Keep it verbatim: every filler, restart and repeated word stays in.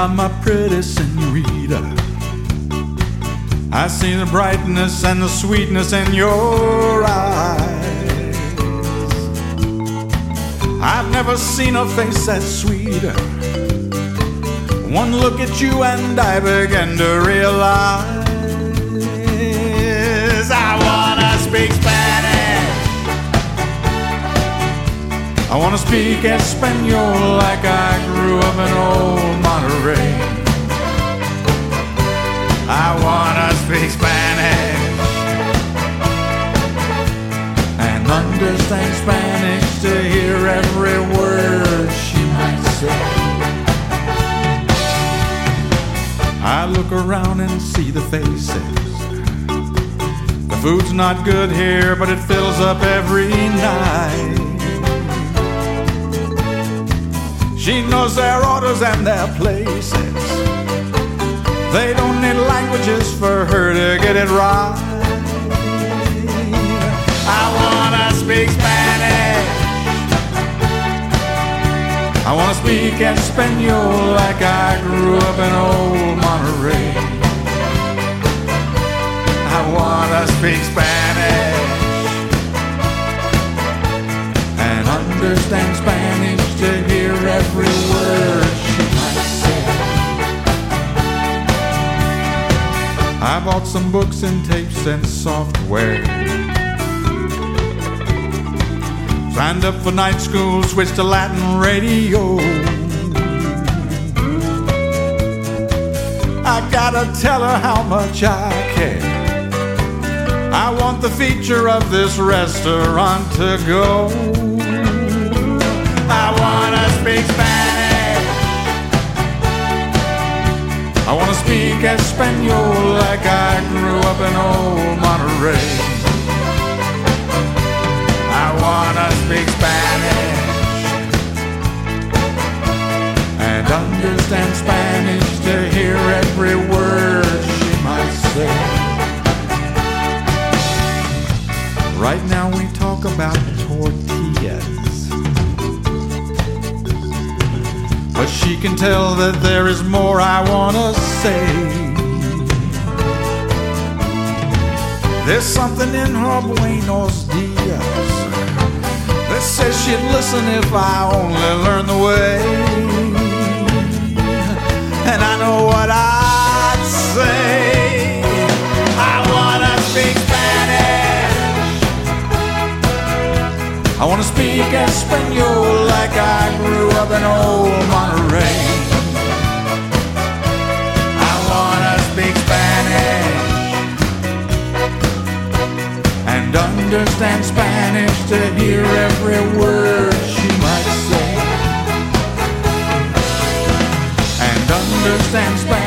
Hola, my pretty senorita. I see the brightness and the sweetness in your eyes. I've never seen a face that's sweeter. One look at you and I begin to realize I wanna speak Spanish. I wanna speak Espanol like I grew up in old Monterey. I wanna speak Spanish and understand Spanish to hear every word she might say. I look around and see the faces. The food's not good here, but it fills up every night. She knows their orders and their places. They don't need languages for her to get it right. I wanna speak Spanish. I wanna speak Espanol like I grew up in old Monterey. I wanna speak Spanish and understand Spanish to hear every word she might say. I bought some books and tapes and software. Signed up for night school, switched to Latin radio. I gotta tell her how much I care. I want the feature of this restaurant to go. I wanna speak Spanish. I wanna speak Espanol like I grew up in old Monterey. I wanna speak Spanish and understand Spanish to hear every word she might say. Right now we talk about tortillas, but she can tell that there is more I wanna say. There's something in her buenos dias that says she'd listen if I only learned the way. And I know what I'd say. I wanna speak Spanish. I wanna speak Espanol like I grew up in old Monterey. I wanna speak Spanish and understand Spanish to hear every word she might say. And understand Spanish